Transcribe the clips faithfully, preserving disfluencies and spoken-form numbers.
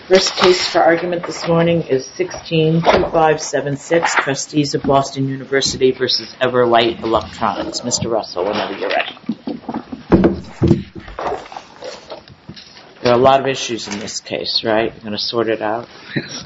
First case for argument this morning is sixteen twenty-five seventy-six, Trustees of Boston University versus Everlight Electronics. Mister Russell, whenever you're ready. There are a lot of issues in this case, right? You're going to sort it out? Yes.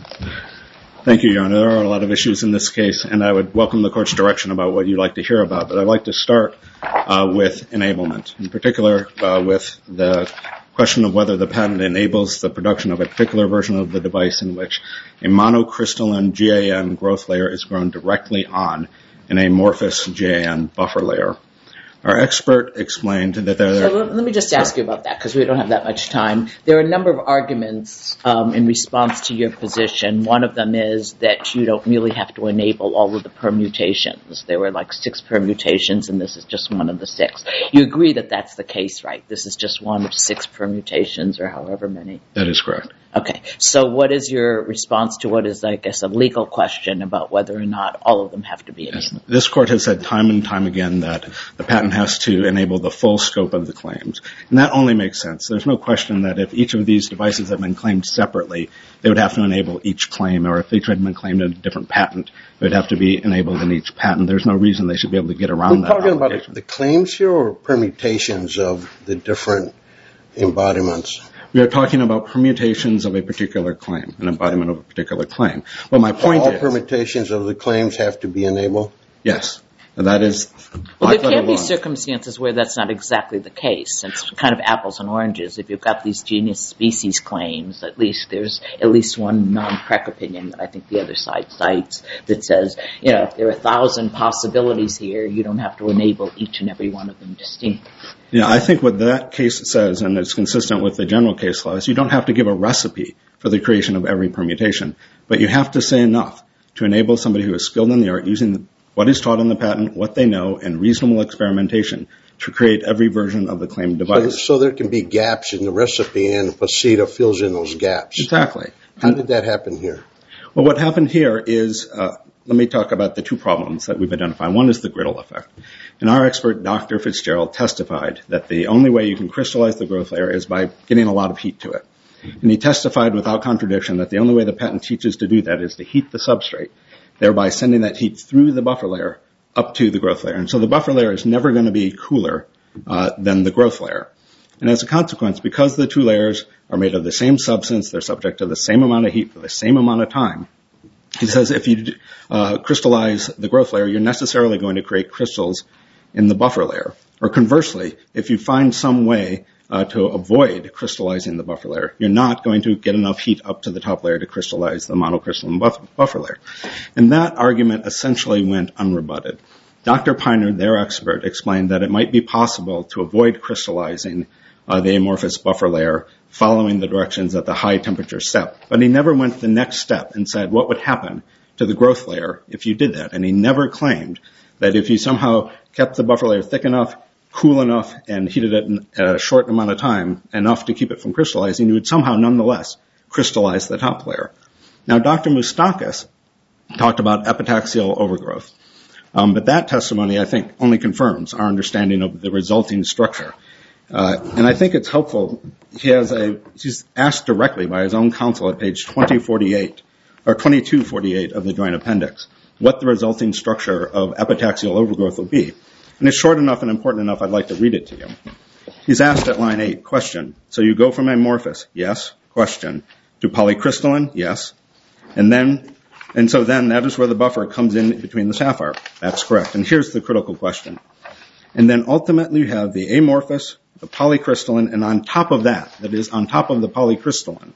Thank you, Your Honor. There are a lot of issues in this case, and I would welcome the Court's direction about what you'd like to hear about. But I'd like to start uh, with enablement, in particular uh, with the question of whether the patent enables the production of a particular version of the device in which a monocrystalline G A N growth layer is grown directly on an amorphous G A N buffer layer. Our expert explained that there... So let me just ask you about that, because we don't have that much time. There are a number of arguments um, in response to your position. One of them is that you don't really have to enable all of the permutations. There were like six permutations, and this is just one of the six. You agree that that's the case, right? This is just one of six permutations, or however many? That is correct. Okay. So what is your response to what is, I guess, a legal question about whether or not all of them have to be enabled? Yes. This Court has said time and time again that the patent has to enable the full scope of the claims. And that only makes sense. There's no question that if each of these devices had been claimed separately, they would have to enable each claim, or if each had been claimed in a different patent, it would have to be enabled in each patent. There's no reason they should be able to get around We're that. We're talking about the claims here or permutations of the different embodiments? We are talking about permutations of a particular claim, an embodiment of a particular claim. Well, my point all is... All permutations of the claims have to be enabled? Yes. And that is... Well, there can be circumstances where that's not exactly the case. It's kind of apples and oranges. If you've got these genus species claims, at least there's at least one non-Prec opinion that I think the other side cites that says, you know, if there are a thousand possibilities here, you don't have to enable each and every one of them distinctly. Yeah, I think what that case says, and it's consistent with the general case law, is you don't have to give a recipe for the creation of every permutation, but you have to say enough to enable somebody who is skilled in the art using what is taught in the patent, what they know, and reasonable experimentation to create every version of the claimed device. So, so there can be gaps in the recipe, and Pasita fills in those gaps. Exactly. How did that happen here? Well, what happened here is... Uh, Let me talk about the two problems that we've identified. One is the griddle effect. And our expert, Doctor Fitzgerald, testified that the only way you can crystallize the growth layer is by getting a lot of heat to it. And he testified without contradiction that the only way the patent teaches to do that is to heat the substrate, thereby sending that heat through the buffer layer up to the growth layer. And so the buffer layer is never going to be cooler uh, than the growth layer. And as a consequence, because the two layers are made of the same substance, they're subject to the same amount of heat for the same amount of time, he says if you uh, crystallize the growth layer, you're necessarily going to create crystals in the buffer layer. Or conversely, if you find some way uh, to avoid crystallizing the buffer layer, you're not going to get enough heat up to the top layer to crystallize the monocrystalline buff- buffer layer. And that argument essentially went unrebutted. Doctor Piner, their expert, explained that it might be possible to avoid crystallizing uh, the amorphous buffer layer following the directions at the high temperature step. But he never went the next step and said what would happen to the growth layer if you did that. And he never claimed that if you somehow kept the buffer layer thick enough, cool enough, and heated it in a short amount of time, enough to keep it from crystallizing, you would somehow nonetheless crystallize the top layer. Now, Doctor Moustakis talked about epitaxial overgrowth. Um, but that testimony, I think, only confirms our understanding of the resulting structure. Uh, and I think it's helpful. He has a, he's asked directly by his own counsel at page twenty forty-eight, or twenty-two forty-eight of the joint appendix, what the resulting structure of epitaxial overgrowth will be. And it's short enough and important enough, I'd like to read it to you. He's asked at line eight, question, so you go from amorphous, yes, question, to polycrystalline, yes, and then, and so then that is where the buffer comes in between the sapphire. That's correct. And here's the critical question. And then ultimately you have the amorphous, the polycrystalline, and on top of that, that is on top of the polycrystalline,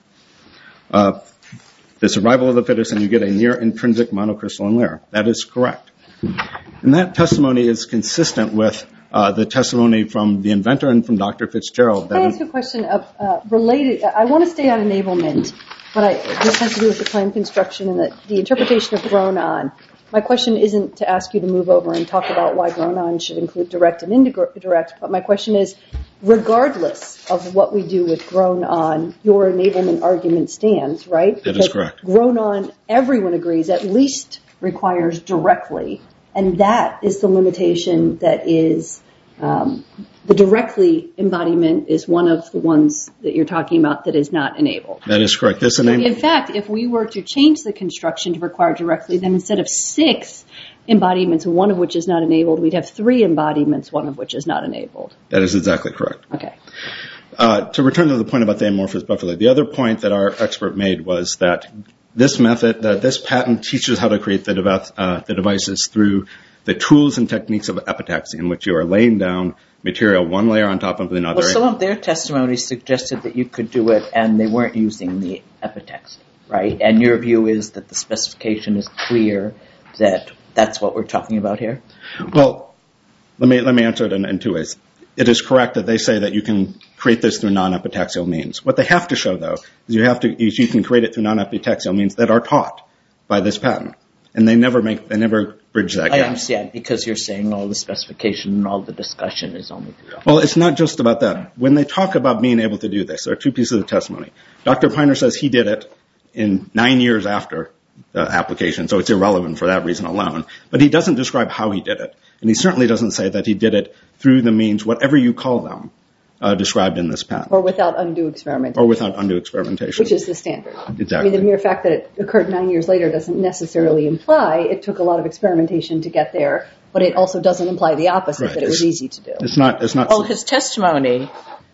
uh, the survival of the fittest, and you get a near intrinsic monocrystalline layer. That is correct. And that testimony is consistent with uh, the testimony from the inventor and from Doctor Fitzgerald. Can I ask a question of, uh, related? I want to stay on enablement, but I, this has to do with the claim construction and the, the interpretation of grown on. My question isn't to ask you to move over and talk about why grown on should include direct and indirect, but my question is, regardless of what we do with grown on, your enablement argument stands, right? That is correct. Grown on, everyone agrees, at least requires directly, and that is the limitation that is Um, the directly embodiment is one of the ones that you're talking about that is not enabled. That is correct. This so in fact, if we were to change the construction to require directly, then instead of six embodiments, one of which is not enabled, we'd have three embodiments, one of which is not enabled. That is exactly correct. Okay. Uh, to return to the point about the amorphous buffer layer, the other point that our expert made was that this method, that this patent teaches how to create the, dev- uh, the devices through the tools and techniques of epitaxy, in which you are laying down material one layer on top of another. Well, some of their testimony suggested that you could do it, and they weren't using the epitaxy, right? And your view is that the specification is clear that that's what we're talking about here? Well, let me let me answer it in, in two ways. It is correct that they say that you can create this through non-epitaxial means. What they have to show, though, is you have to is you can create it through non-epitaxial means that are taught by this patent, and they never make they never bridge that gap. I understand, because you're saying all the specification and all the discussion is only through. Well, it's not just about that. When they talk about being able to do this, there are two pieces of testimony. Doctor Piner says he did it in nine years after the application, so it's irrelevant for that reason alone. But he doesn't describe how he did it, and he certainly doesn't say that he did it through the means, whatever you call them, uh, described in this patent. Or without undue experimentation. Or without undue experimentation. Which is the standard. Exactly. I mean, the mere fact that it occurred nine years later doesn't necessarily imply it took a lot of experimentation to get there, but it also doesn't imply the opposite, Right. that it was It's, easy to do. It's not. It's not. Well, his testimony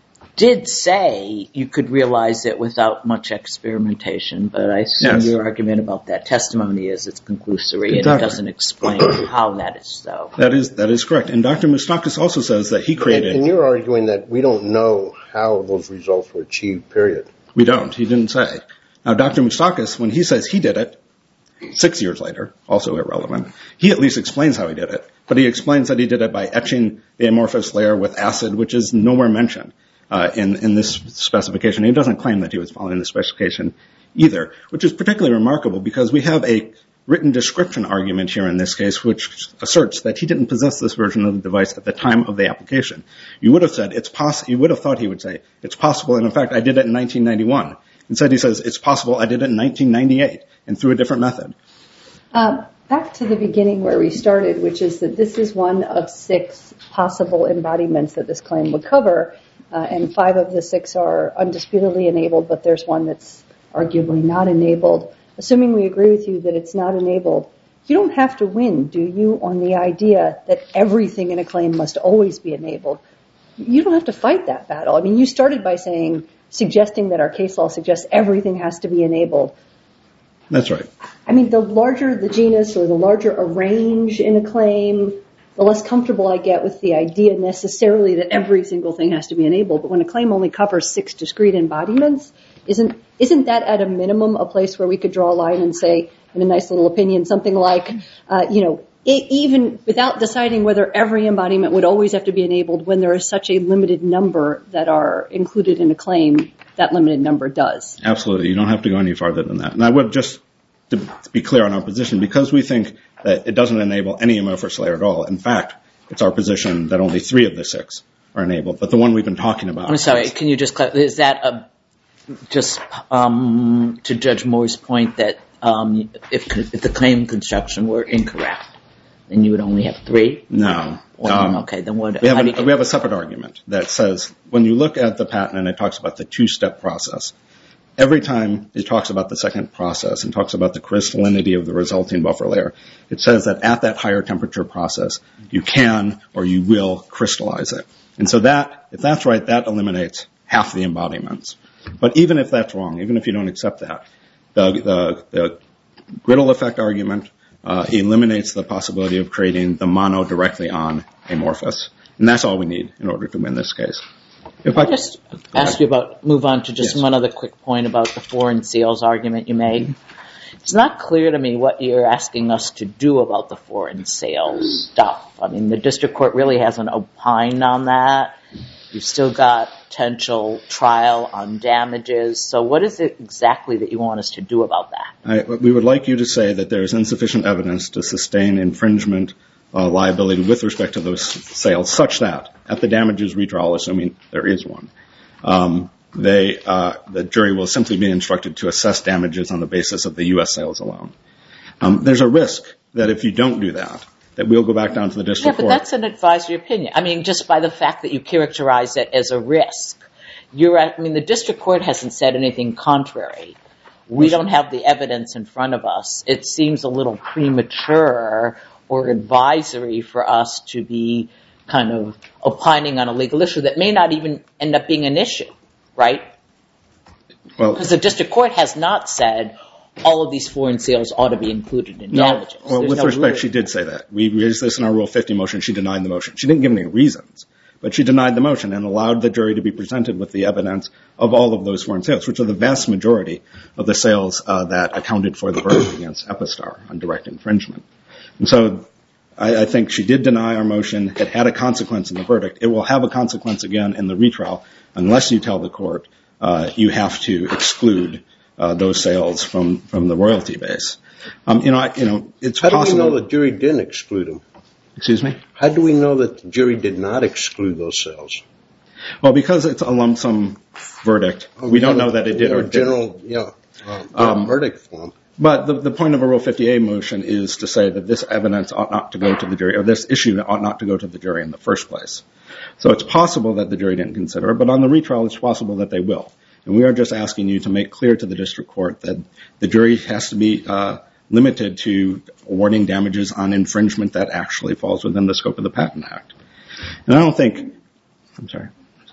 did say you could realize it without much experimentation, but I assume Yes. your argument about that testimony is it's conclusory Exactly. and it doesn't explain how that is so. That is that is correct. And Doctor Moustakis also says that he created. And, and you're arguing that we don't know how those results were achieved, period. We don't. He didn't say. Now, Doctor Moustakis, when he says he did it six years later, also irrelevant, he at least explains how he did it. But he explains that he did it by etching the amorphous layer with acid, which is nowhere mentioned uh, in, in this specification. He doesn't claim that he was following the specification either, which is particularly remarkable because we have a written description argument here in this case, which asserts that he didn't possess this version of the device at the time of the application. You would have said it's possible. You would have thought he would say it's possible, and in fact, I did it in nineteen ninety-one. Instead, he says it's possible. I did it in nineteen ninety-eight, and through a different method. Um, back to the beginning where we started, which is that this is one of six possible embodiments that this claim would cover, uh, and five of the six are undisputedly enabled, but there's one that's arguably not enabled. Assuming we agree with you that it's not enabled, you don't have to win, do you, on the idea that everything in a claim must always be enabled? You don't have to fight that battle. I mean, you started by saying, suggesting that our case law suggests everything has to be enabled. That's right. I mean, the larger the genus or the larger a range in a claim, the less comfortable I get with the idea necessarily that every single thing has to be enabled. But when a claim only covers six discrete embodiments, isn't isn't that at a minimum a place where we could draw a line and say, in a nice little opinion, something like, uh, you know, it, even without deciding whether every embodiment would always have to be enabled, when there is such a limited number that are included in a claim, that limited number does. Absolutely. You don't have to go any farther than that. And I would just, to, to be clear on our position, because we think that it doesn't enable any amorphous layer at all. In fact, it's our position that only three of the six are enabled. But the one we've been talking about. I'm sorry, can you just clarify, is that a, just um, to Judge Moore's point that um, if, if the claim construction were incorrect, then you would only have three? No. Or, Um, okay, then what? We have, how do an, you- we have a separate argument that says when you look at the patent and it talks about the two-step process, every time it talks about the second process and talks about the crystallinity of the resulting buffer layer, it says that at that higher temperature process, you can or you will crystallize it. And so that, if that's right, that eliminates half the embodiments. But even if that's wrong, even if you don't accept that, the, the, the griddle effect argument uh, eliminates the possibility of creating the mono directly on amorphous. And that's all we need in order to win this case. If I just ask you about, move on to just Yes. one other quick point about the foreign sales argument you made. It's not clear to me what you're asking us to do about the foreign sales stuff. I mean, the district court really hasn't opined on that. You've still got potential trial on damages. So what is it exactly that you want us to do about that? I, we would like you to say that there is insufficient evidence to sustain infringement uh, liability with respect to those sales, such that at the damages retrial, assuming there is one, um, they, uh, the jury will simply be instructed to assess damages on the basis of the U S sales alone. Um, there's a risk that if you don't do that, that we'll go back down to the district court. Yeah, but court. that's an advisory opinion. I mean, just by the fact that you characterize it as a risk. You're at, I mean, the district court hasn't said anything contrary. We don't have the evidence in front of us. It seems a little premature or advisory for us to be kind of opining on a legal issue that may not even end up being an issue, right? Well, because the district court has not said all of these foreign sales ought to be included in no, damages. Well, There's with no respect, rule. she did say that. We raised this in our Rule fifty motion. She denied the motion. She didn't give any reasons, but she denied the motion and allowed the jury to be presented with the evidence of all of those foreign sales, which are the vast majority of the sales uh, that accounted for the verdict against Epistar on direct infringement. And so I, I think she did deny our motion. It had a consequence in the verdict. It will have a consequence again in the retrial unless you tell the court uh, you have to exclude uh, those sales from, from the royalty base. Um, you know, I, you know, it's How possible. do we know the jury didn't exclude them? Excuse me? How do we know that the jury did not exclude those sales? Well, because it's a lump sum verdict, we don't know that it did or didn't. General, yeah, uh, um, verdict form. But the, the point of a Rule fifty A motion is to say that this evidence ought not to go to the jury, or this issue ought not to go to the jury in the first place. So it's possible that the jury didn't consider it, but on the retrial it's possible that they will. And we are just asking you to make clear to the district court that the jury has to be uh, limited to awarding damages on infringement that actually falls within the scope of the Patent Act. And I don't think, I'm sorry,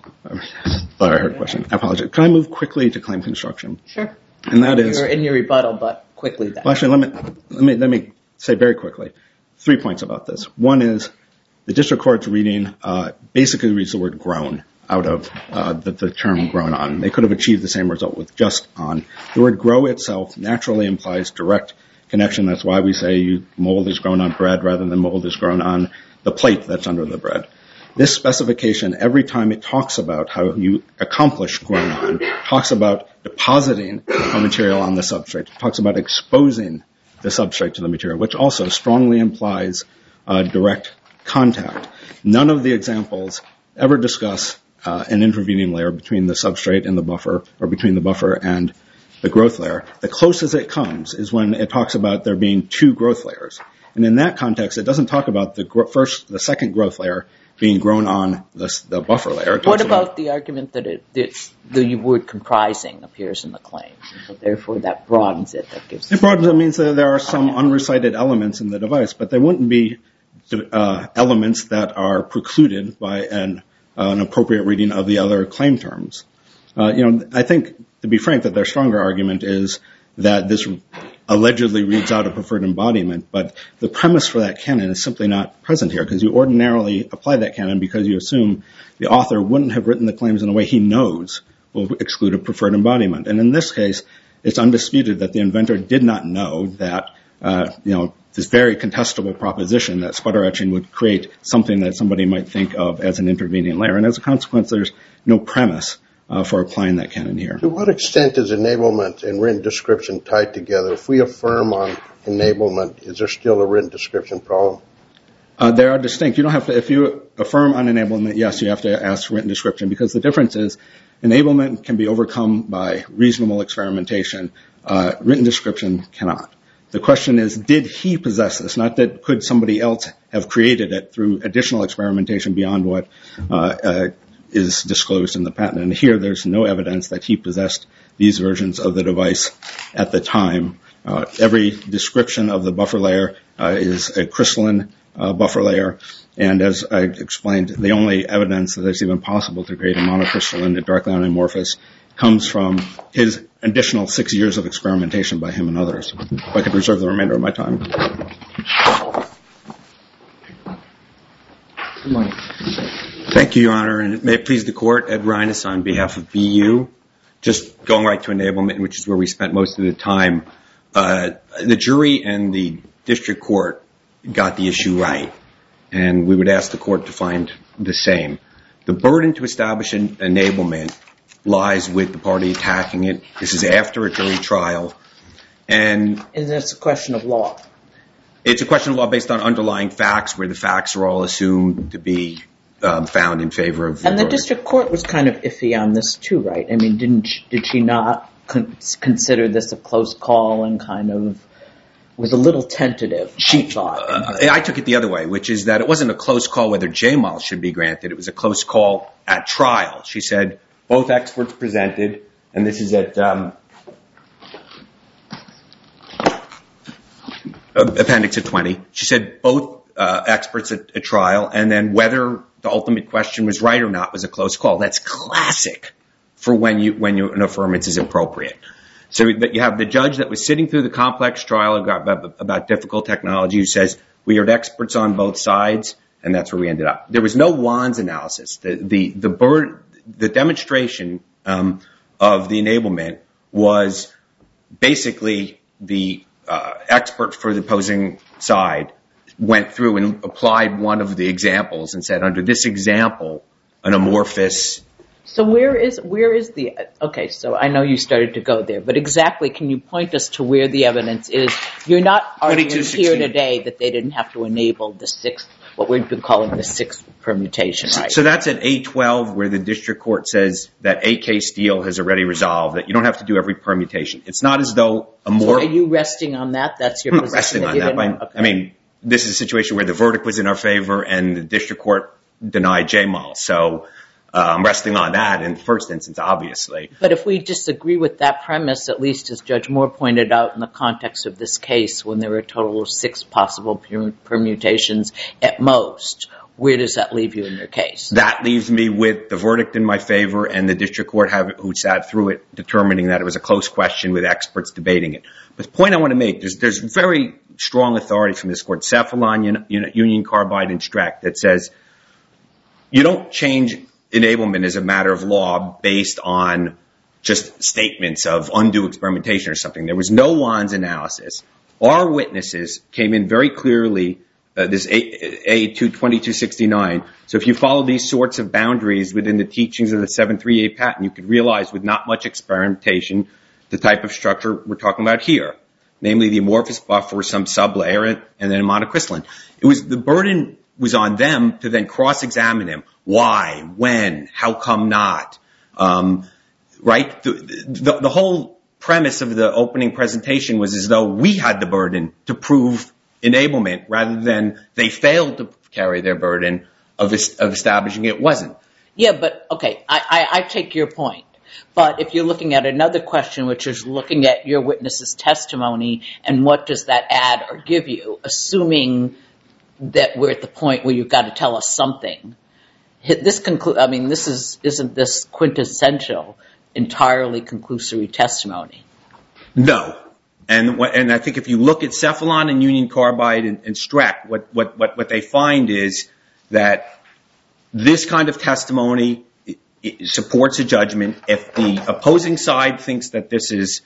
I thought I heard a question. I apologize. Can I move quickly to claim construction? Sure. And that is, you're in your rebuttal, but quickly then. Well, actually, let me, let me, let me say very quickly three points about this. One is the district court's reading uh, basically reads the word grown out of uh, the, the term grown on. They could have achieved the same result with just on. The word grow itself naturally implies direct connection. That's why we say you, mold is grown on bread rather than mold is grown on the plate that's under the bread. This specification, every time it talks about how you accomplish grown on, talks about depositing a material on the substrate, talks about exposing the substrate to the material, which also strongly implies uh, direct contact. None of the examples ever discuss uh, an intervening layer between the substrate and the buffer, or between the buffer and the growth layer. The closest it comes is when it talks about there being two growth layers. And in that context, it doesn't talk about the gro- first, the second growth layer being grown on the, the buffer layer. What about, about the argument that it, it's, the word comprising appears in the claim, so therefore that broadens it? That gives it broadens it means that there are some unrecited elements in the device, but there wouldn't be uh, elements that are precluded by an, uh, an appropriate reading of the other claim terms. Uh, you know, I think, to be frank, that their stronger argument is that this allegedly reads out a preferred embodiment, but the premise for that canon is simply not present here, because you ordinarily apply that canon because you assume the author wouldn't have written the claims in a way he knows will exclude a preferred embodiment. And in this case, it's undisputed that the inventor did not know that, uh, you know, this very contestable proposition that sputter etching would create something that somebody might think of as an intervening layer. And as a consequence, there's no premise Uh, for applying that canon here. To what extent is enablement and written description tied together? If we affirm on enablement, is there still a written description problem? Uh, they are distinct. You don't have to, if you affirm on enablement, yes, you have to ask written description, because the difference is enablement can be overcome by reasonable experimentation. Uh, written description cannot. The question is, did he possess this? Not that could somebody else have created it through additional experimentation beyond what uh, uh, is disclosed in the patent. And here there's no evidence that he possessed these versions of the device at the time. Uh, every description of the buffer layer uh, is a crystalline uh, buffer layer. And as I explained, the only evidence that it's even possible to create a monocrystalline directly on amorphous comes from his additional six years of experimentation by him and others. If I could reserve the remainder of my time. Good morning. Thank you, Your Honor, and may it please the Court, Ed Reines on behalf of B U. Just going right to enablement, which is where we spent most of the time. Uh, the jury and the district court got the issue right, and we would ask the court to find the same. The burden to establish an enablement lies with the party attacking it. This is after a jury trial. And, and it's a question of law. It's a question of law based on underlying facts, where the facts are all assumed to be Um, found in favor of the And the verdict. district court was kind of iffy on this too, right? I mean, didn't she, did she not con- consider this a close call and kind of was a little tentative, She, I thought. uh, I took it the other way, which is that it wasn't a close call whether J M A L should be granted. It was a close call at trial. She said both experts presented, and this is at um, appendix at twenty. She said both uh, experts at, at trial, and then whether the ultimate question was right or not was a close call. That's classic for when you when you, an affirmance is appropriate. So that you have the judge that was sitting through the complex trial about, about difficult technology who says, we heard experts on both sides, and that's where we ended up. There was no Wands analysis. The the the, bird, the demonstration um, of the enablement was basically the uh, expert for the opposing side went through and applied one of the examples and said, under this example, an amorphous. So where is where is the okay? So I know you started to go there, but exactly, can you point us to where the evidence is? You're not arguing here today that they didn't have to enable the sixth, what we've been calling the sixth permutation, right? So that's at A twelve, where the district court says that A K Steel has already resolved that you don't have to do every permutation. It's not as though a more. So are you resting on that? That's your I'm position. Resting on that. By, okay. I mean, this is a situation where the verdict was in our favor and the district court denied J M A L. So. Uh, I'm resting on that in the first instance, obviously. But if we disagree with that premise, at least as Judge Moore pointed out in the context of this case, when there were a total of six possible permutations at most, where does that leave you in your case? That leaves me with the verdict in my favor and the district court have, who sat through it determining that it was a close question with experts debating it. But the point I want to make, there's, there's very strong authority from this court, Cephalon, Union Carbide, and Streck, that says you don't change enablement as a matter of law based on just statements of undue experimentation or something. There was no Wands analysis. Our witnesses came in very clearly, uh, this A twenty-two sixty-nine. So if you follow these sorts of boundaries within the teachings of the seven thirty-eight patent, you could realize with not much experimentation the type of structure we're talking about here, namely the amorphous buffer, some sublayer, and then a monocrystalline. It was the burden was on them to then cross-examine him. Why? When? How come not? Um, right? The, the, the whole premise of the opening presentation was as though we had the burden to prove enablement rather than they failed to carry their burden of, of establishing it wasn't. Yeah, but, okay, I, I, I take your point. But if you're looking at another question, which is looking at your witness's testimony and what does that add or give you, assuming that we're at the point where you've got to tell us something. This conclu- I mean, this is, isn't this quintessential, entirely conclusory testimony? No. And what, and I think if you look at Cephalon and Union Carbide and, and Streck, what, what, what, what they find is that this kind of testimony it, it supports a judgment. If the opposing side thinks that this is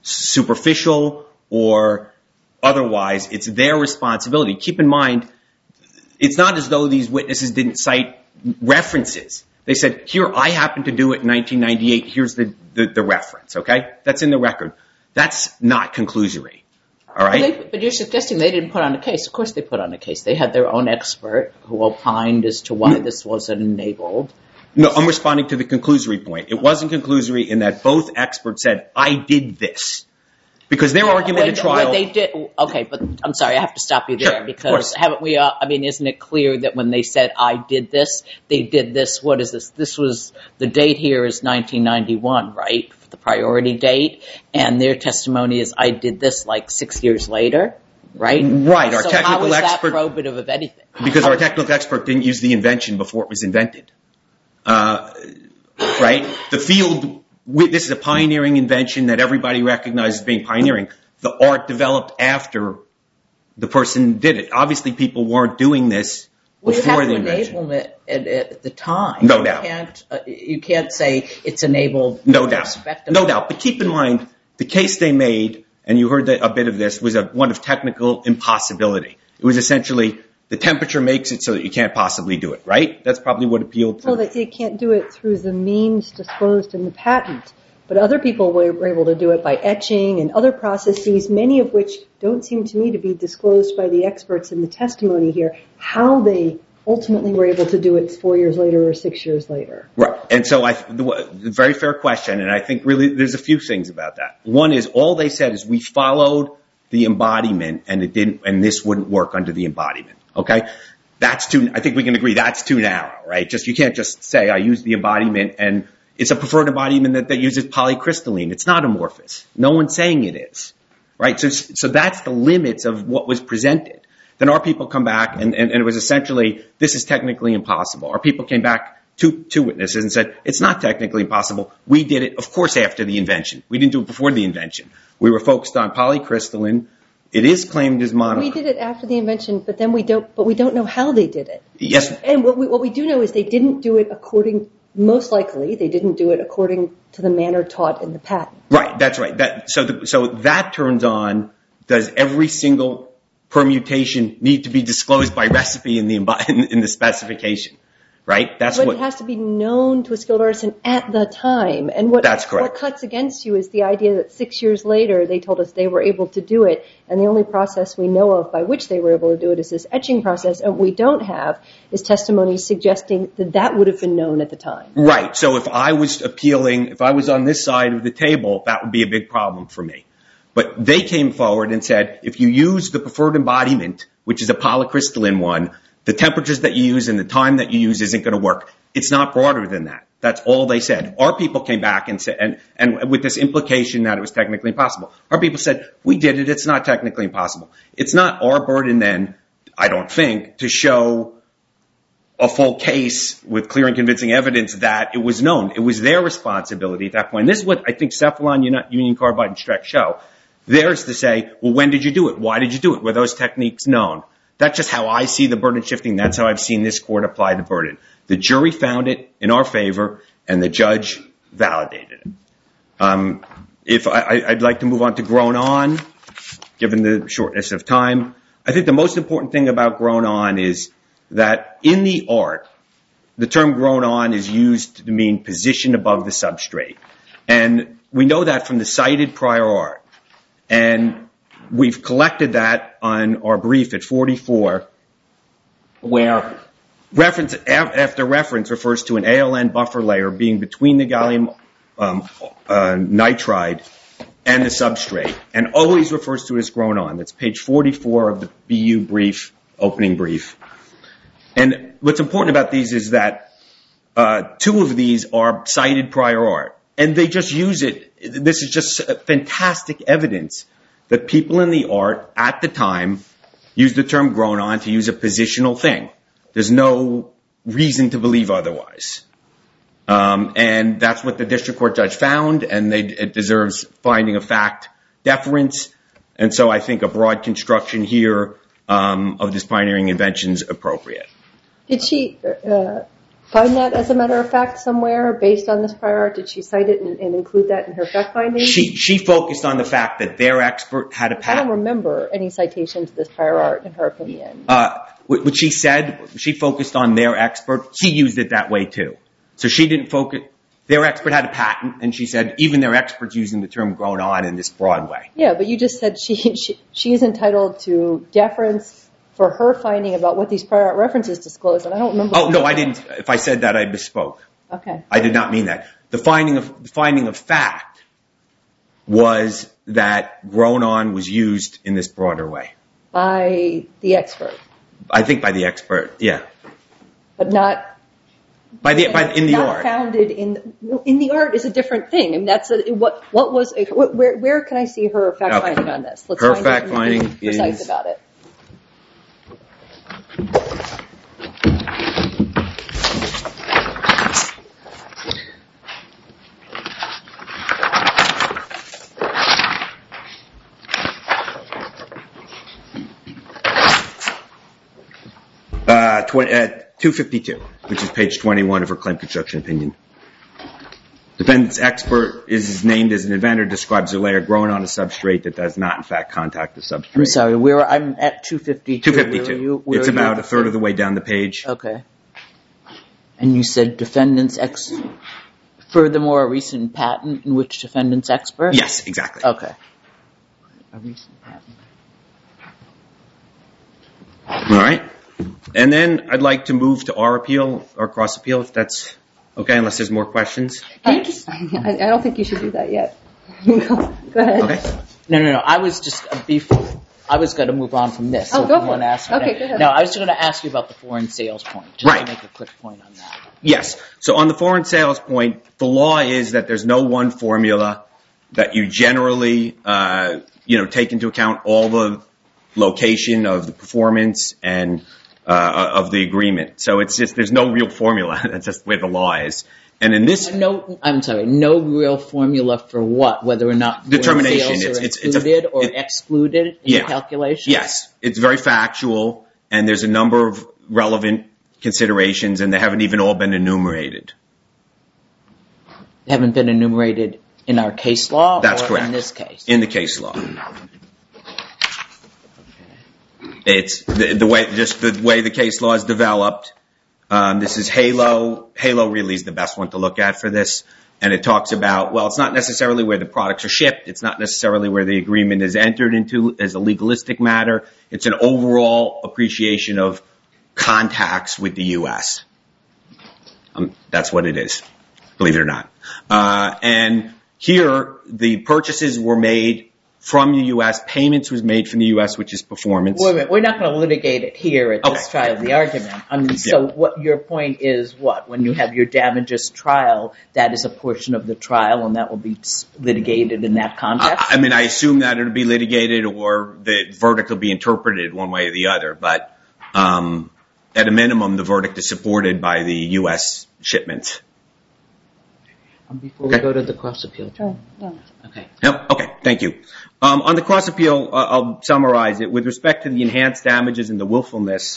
superficial or otherwise, it's their responsibility. Keep in mind, it's not as though these witnesses didn't cite references. They said, here, I happened to do it in nineteen ninety-eight. Here's the, the, the reference, okay? That's in the record. That's not conclusory, all right? Well, they, but you're suggesting they didn't put on a case. Of course they put on a case. They had their own expert who opined as to why this wasn't enabled. No, I'm responding to the conclusory point. It wasn't conclusory in that both experts said, I did this. Because their argument at trial... When they did, okay, but I'm sorry, I have to stop you there. Sure, because haven't we, uh, I mean, isn't it clear that when they said, I did this, they did this, what is this? This was, the date here is nineteen ninety-one, right? The priority date. And their testimony is, I did this like six years later, right? Right. Our so technical how is expert, that probative of anything? Because our technical expert didn't use the invention before it was invented. Uh, right? The field... This is a pioneering invention that everybody recognizes as being pioneering. The art developed after the person did it. Obviously, people weren't doing this before the invention. Well, you have to enable it at the time. No you doubt. Can't, uh, you can't say it's enabled. No doubt. No doubt. But keep in mind, the case they made, and you heard that a bit of this, was a, one of technical impossibility. It was essentially... The temperature makes it so that you can't possibly do it, right? That's probably what appealed to... Well, they can't do it through the means disclosed in the patent. But other people were able to do it by etching and other processes, many of which don't seem to me to be disclosed by the experts in the testimony here, how they ultimately were able to do it four years later or six years later. Right. And so I, the, the very fair question, and I think really there's a few things about that. One is all they said is we followed the embodiment and it didn't, and this wouldn't work under the embodiment. Okay? That's too, I think we can agree that's too narrow, right? Just, you can't just say I use the embodiment and it's a preferred embodiment that, that uses polycrystalline. It's not amorphous. No one's saying it is, right? So, so that's the limits of what was presented. Then our people come back and, and, and it was essentially, this is technically impossible. Our people came back, two, two witnesses, and said, it's not technically impossible. We did it, of course, after the invention. We didn't do it before the invention. We were focused on polycrystalline. It is claimed as mono. We did it after the invention, but then we don't, but we don't know how they did it. Yes. And what we, what we do know is they didn't do it according, most likely, they didn't do it according to the manner taught in the patent. Right, that's right. That, so, the, so that turns on, does every single permutation need to be disclosed by recipe in the, in, in the specification? Right? That's but what. It has to be known to a skilled artisan at the time. And what, That's correct. What cuts against you is the idea that six years later they told us they were able to do it, and the only process we know of by which they were able to do it is this etching process, and what we don't have is testimony suggesting that that would have been known at the time. Right. So if I was appealing, if I was on this side of the table, that would be a big problem for me. But they came forward and said, if you use the preferred embodiment, which is a polycrystalline one, the temperatures that you use and the time that you use isn't going to work. It's not broader than that. That's all they said. Our people came back and said, and, and with this implication that it was technically impossible. Our people said, we did it. It's not technically impossible. It's not our burden then, I don't think, to show a full case with clear and convincing evidence that it was known. It was their responsibility at that point. And this is what I think Cephalon, Union Carbide, and Streck show. Theirs to say, well, when did you do it? Why did you do it? Were those techniques known? That's just how I see the burden shifting. That's how I've seen this court apply the burden. The jury found it in our favor, and the judge validated it. Um, if I, I'd like to move on to grown on, given the shortness of time. I think the most important thing about grown on is that in the art, the term grown on is used to mean position above the substrate. And we know that from the cited prior art. And we've collected that on our brief at forty-four, where reference after reference refers to an A L N buffer layer being between the gallium um, uh, nitride and the substrate, and always refers to it as grown on. That's page forty-four of the B U brief, opening brief. And what's important about these is that uh, two of these are cited prior art, and they just use it. This is just fantastic evidence that people in the art at the time used the term grown on to use a positional thing. There's no reason to believe otherwise. Um, and that's what the district court judge found, and they, it deserves finding of fact deference. And so I think a broad construction here um, of this pioneering invention is appropriate. Did she uh, find that as a matter of fact somewhere based on this prior art? Did she cite it and, and include that in her fact findings? She she focused on the fact that their expert had a patent. I don't remember any citation to this prior art in her opinion. Uh, what she said, she focused on their expert. He used it that way too. So she didn't focus. Their expert had a patent, and she said even their experts using the term grown on in this broad way. Yeah, but you just said she she, she is entitled to deference for her finding about what these prior art references disclose, and I don't remember. Oh, no, I didn't. If I said that, I misspoke. Okay. I did not mean that. The finding of the finding of fact was that grown on was used in this broader way. By the expert. I think by the expert, yeah. But not by the by in the not art. Founded in in the art is a different thing. I mean, that's a, what what was a, where where can I see her fact Okay. finding on this? Let's Her find fact it finding and be precise is about it. Uh, twenty, uh, two fifty-two, which is page twenty-one of her claim construction opinion. Defendant's expert is named as an inventor, describes a layer grown on a substrate that does not, in fact, contact the substrate. I'm sorry, where I'm at two fifty-two. two fifty-two. Where you, where it's about a third of the way down the page. Okay. And you said defendant's ex. Furthermore, a recent patent in which defendant's expert? Yes, exactly. Okay. A recent patent. All right. And then I'd like to move to our appeal, our cross appeal, if that's okay, unless there's more questions. I, I don't think you should do that yet. Go ahead. Okay. No, no, no. I was just uh, before. I was going to move on from this. Oh, so go if you for want it. to ask me Okay, that. go ahead. No, I was going to ask you about the foreign sales point. Just Right. to make a quick point on that. Yes. So on the foreign sales point, the law is that there's no one formula, that you generally, uh, you know, take into account all the location of the performance and uh, of the agreement. So it's just, there's no real formula. That's just where the law is. And in this... No, I'm sorry, no real formula for what? Whether or not determination. sales It's, are it's, it's included a, or it, excluded in yeah. the calculation? Yes. It's very factual, and there's a number of relevant considerations, and they haven't even all been enumerated. They haven't been enumerated in our case law? That's or correct. in this case? In the case law. It's the, the way, just the way the case law is developed. Um, this is HALO. HALO really is the best one to look at for this. And it talks about, well, it's not necessarily where the products are shipped. It's not necessarily where the agreement is entered into as a legalistic matter. It's an overall appreciation of contacts with the U S. Um, that's what it is, believe it or not. Uh, and here, the purchases were made from the U S. Payments was made from the U S, which is performance. Wait a minute. We're not going to litigate it here at this Okay. trial, the argument. I mean, so Yeah. what your point is what? When you have your damages trial, that is a portion of the trial, and that will be litigated in that context? I, I mean, I assume that it'll be litigated or the verdict will be interpreted one way or the other. But um, at a minimum, the verdict is supported by the U S shipments. Before we Okay. go to the cross appeal. Oh, no. Okay. Yep. Okay. Thank you. Um, on the cross appeal, uh, I'll summarize it. With respect to the enhanced damages and the willfulness,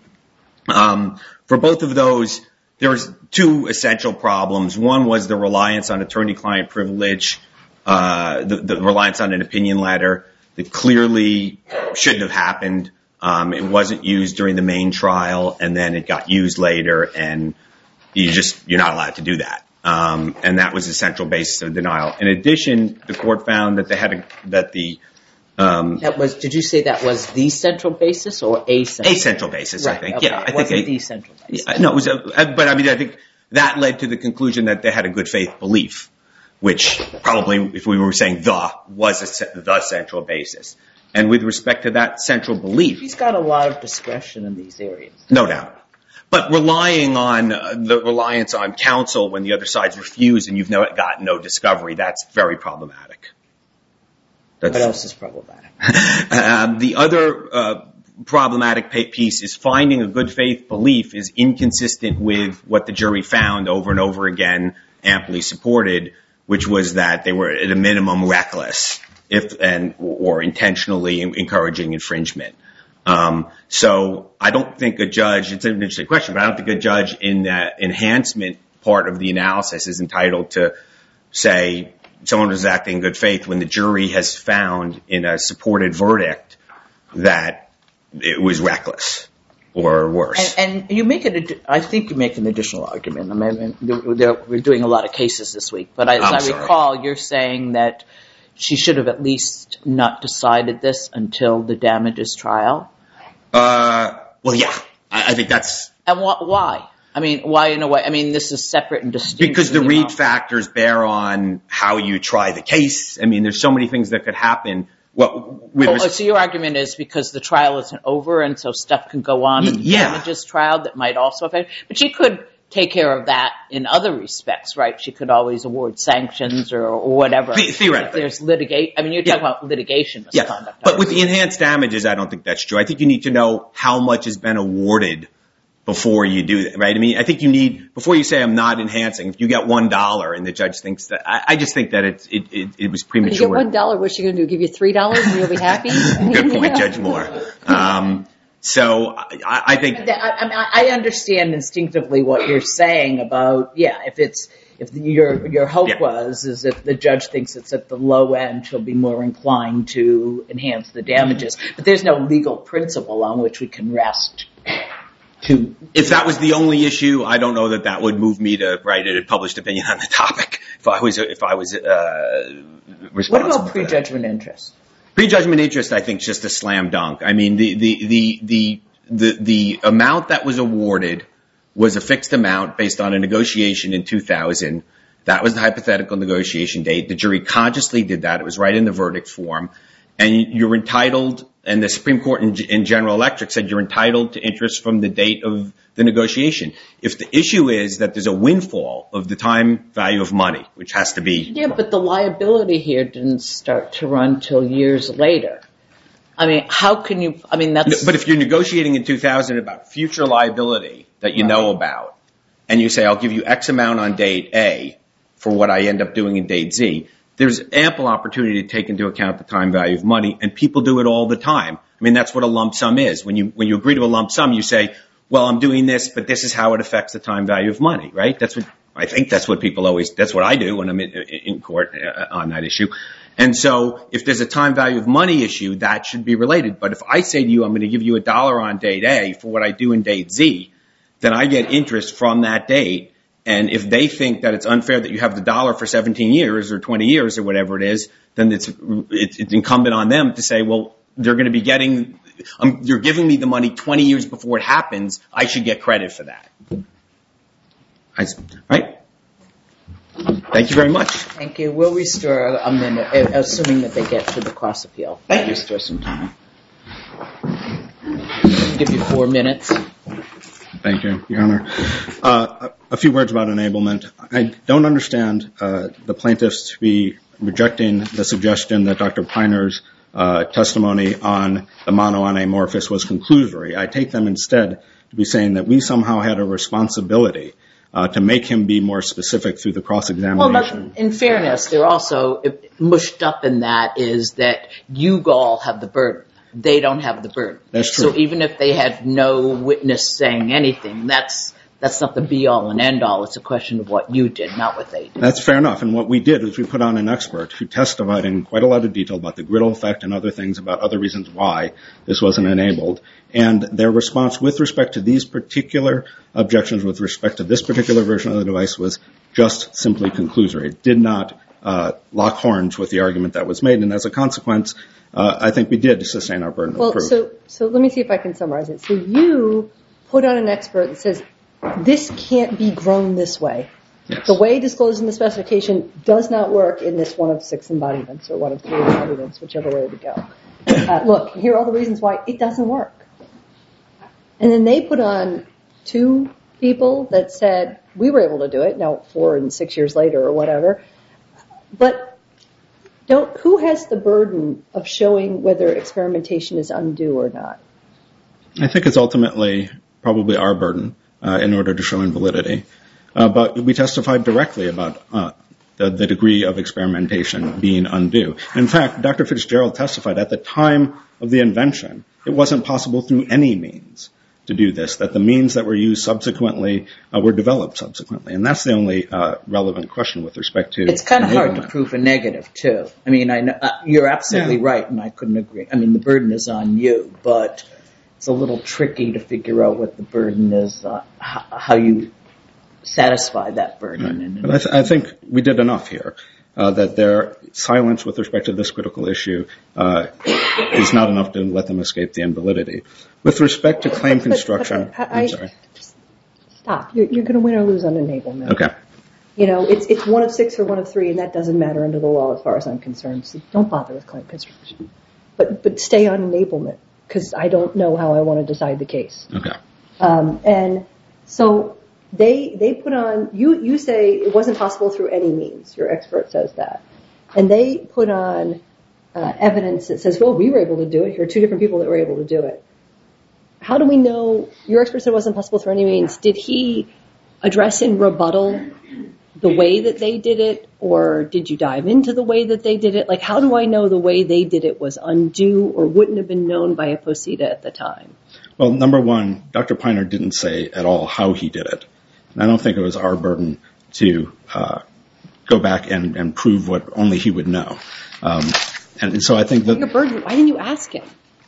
um, for both of those, there's two essential problems. One was the reliance on attorney-client privilege, uh, the, the reliance on an opinion letter that clearly shouldn't have happened. Um, it wasn't used during the main trial, and then it got used later, and you just you're not allowed to do that. Um, and that was the central basis of denial. In addition, the court found that they had a, that the um, That was. Did you say that was the central basis or a central? a central basis, Right, I think. okay. Yeah, I It think wasn't a, the central basis. Yeah, no, it was. A, but I mean, I think that led to the conclusion that they had a good faith belief, which probably, if we were saying the, was a, the central basis. And with respect to that central belief, He's got a lot of discretion in these areas. no doubt. But relying on uh, the reliance on counsel when the other side's refused and you've no, got no discovery, that's very problematic. That's, What else is problematic? um, the other uh, problematic pa- piece is finding a good faith belief is inconsistent with what the jury found over and over again, amply supported, which was that they were at a minimum reckless, if and or intentionally encouraging infringement. Um, so I don't think a judge, it's an interesting question, but I don't think a judge in that enhancement part of the analysis is entitled to say someone was acting in good faith when the jury has found in a supported verdict that it was reckless or worse. And, and you make it. I think you make an additional argument. I mean, we're doing a lot of cases this week, but as I'm I sorry. recall, you're saying that she should have at least not decided this until the damages trial. Uh, well, yeah, I, I think that's And wh- why? I mean, why in a way? I mean, this is separate and distinct. because the from read amount. factors bear on how you try the case. I mean, there's so many things that could happen. Well, with Oh, res- oh, so your argument is because the trial isn't over and so stuff can go on in the Yeah. damages trial that might also affect. But she could take care of that in other respects, right? She could always award sanctions or, or whatever. The- theoretically. If there's litigate. I mean, you're Yeah. talking about litigation yeah, misconduct. but with the enhanced damages, I don't think that's true. I think you need to know how much has been awarded before you do that, right? I mean, I think you need, before you say I'm not enhancing, if you get one dollar and the judge thinks that, I, I just think that it's, it, it, it was If premature. you get one dollar, what's she going to do? Give you three dollars and you'll be happy? Good point, Judge Moore. Um, so I, I think, I, I, mean, I understand instinctively what you're saying about, yeah, if it's, if the, your your hope Yeah. was, is if the judge thinks it's at the low end, she'll be more inclined to enhance the damages. But there's no legal principle on which we can rest to. if that was the only issue, I don't know that that would move me to write a published opinion on the topic. If I was, if I was, uh, responsible. What about for that. prejudgment interest? Prejudgment interest, I think, is just a slam dunk. I mean, the, the, the, the, the, the amount that was awarded was a fixed amount based on a negotiation in two thousand. That was the hypothetical negotiation date. The jury consciously did that. It was right in the verdict form. And you're entitled, and the Supreme Court in, in General Electric said you're entitled to interest from the date of the negotiation. If the issue is that there's a windfall of the time value of money, which has to be... Yeah, but the liability here didn't start to run till years later. I mean, how can you, I mean, that's... But if you're negotiating in two thousand about future liability that you right. know about, and you say, I'll give you X amount on date A for what I end up doing in date Z, there's ample opportunity to take into account the time value of money, and people do it all the time. I mean, that's what a lump sum is. When you when you agree to a lump sum, you say, well, I'm doing this, but this is how it affects the time value of money, right? That's what I think that's what people always, that's what I do when I'm in, in court on that issue. And so if there's a time value of money issue, that should be related. But if I say to you, I'm going to give you a dollar on date A for what I do in date Z, then I get interest from that date. And if they think that it's unfair that you have the dollar for seventeen years or twenty years or whatever it is, then it's it's, it's incumbent on them to say, well, they're going to be getting, um, you're giving me the money twenty years before it happens. I should get credit for that. I, right? Thank you very much. Thank you. We'll restore a minute, assuming that they get to the cross appeal. Thank you. Restore some time. I'll give you four minutes. Thank you, Your Honor. Uh, a few words about enablement. I don't understand uh, the plaintiffs to be rejecting the suggestion that Doctor Piner's uh, testimony on the monoamorphous was conclusory. I take them instead to be saying that we somehow had a responsibility uh, to make him be more specific through the cross-examination. Well, in fairness, they're also mushed up in that is that you all have the burden. They don't have the burden. That's true. So even if they had no witness saying anything, that's that's not the be-all and end-all. It's a question of what you did, not what they did. That's fair enough. And what we did is we put on an expert who testified in quite a lot of detail about the griddle effect and other things, about other reasons why this wasn't enabled. And their response with respect to these particular objections, with respect to this particular version of the device, was just simply conclusory. It did not uh, lock horns with the argument that was made. And as a consequence, Uh, I think we did sustain our burden well, of proof. So, so let me see if I can summarize it. So you put on an expert that says, this can't be grown this way. Yes. The way disclosed in the specification does not work in this one of six embodiments or one of three embodiments, whichever way we go. Uh, look, here are all the reasons why it doesn't work. And then they put on two people that said, we were able to do it, now four and six years later or whatever. But Don't, who has the burden of showing whether experimentation is undue or not? I think it's ultimately probably our burden uh, in order to show invalidity. Uh, but we testified directly about uh, the, the degree of experimentation being undue. In fact, Doctor Fitzgerald testified at the time of the invention, it wasn't possible through any means to do this, that the means that were used subsequently uh, were developed subsequently. And that's the only uh, relevant question with respect to It's kind of hard to enablement. prove a negative, too. I mean, I know, uh, you're absolutely Yeah. right, and I couldn't agree. I mean, the burden is on you, but it's a little tricky to figure out what the burden is, uh, how, how you satisfy that burden. Right. And, But I, th- I think we did enough here. Uh, that their silence with respect to this critical issue uh, is not enough to let them escape the invalidity. With respect to claim But- construction, but- but I- I'm sorry. Stop. You're, you're going to win or lose on enablement. Okay. You know, it's it's one of six or one of three, and that doesn't matter under the law as far as I'm concerned. So don't bother with claim construction. But but stay on enablement, because I don't know how I want to decide the case. Okay. Um, and so they they put on, you, you say it wasn't possible through any means. Your expert says that. And they put on uh, evidence that says, well, we were able to do it. Here are two different people that were able to do it. How do we know, your expert said it wasn't possible through any means. Did he address in rebuttal the way that they did it, or did you dive into the way that they did it? Like, how do I know the way they did it was undue or wouldn't have been known by a posita at the time? Well, number one, Doctor Piner didn't say at all how he did it. And I don't think it was our burden to uh, go back and, and prove what only he would know. Um, and, and so I think that... Your burden, why didn't you ask him?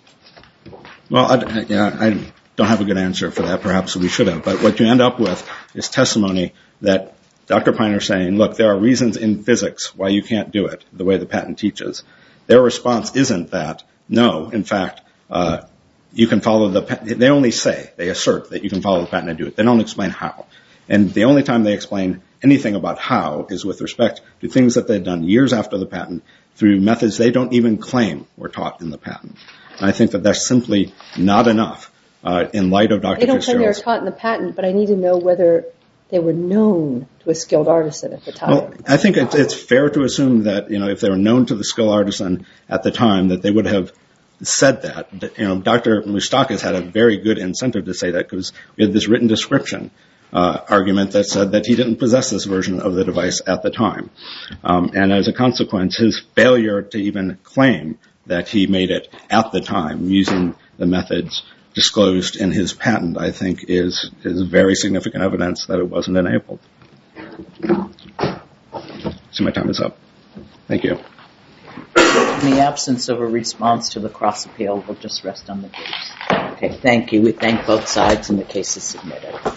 Well, I, yeah, I don't have a good answer for that. Perhaps we should have. But what you end up with is testimony that Doctor Piner saying, look, there are reasons in physics why you can't do it the way the patent teaches. Their response isn't that. No, in fact, uh, you can follow the patent. They only say, they assert that you can follow the patent and do it. They don't explain how. And the only time they explain anything about how is with respect to things that they've done years after the patent through methods they don't even claim were taught in the patent. And I think that that's simply not enough uh, in light of Doctor They don't claim they were Fitzgerald's. taught in the patent, but I need to know whether they were known to a skilled artisan at the time. Well, I think it's, it's fair to assume that, you know, if they were known to the skilled artisan at the time, that they would have said that. You know, Doctor Moustakas had a very good incentive to say that because we had this written description uh, argument that said that he didn't possess this version of the device at the time. Um, and as a consequence, his failure to even claim that he made it at the time using the methods disclosed in his patent, I think, is is very significant evidence that it wasn't enabled. So my time is up. Thank you. In the absence of a response to the cross appeal, we'll just rest on the case. Okay, thank you. We thank both sides and the case is submitted.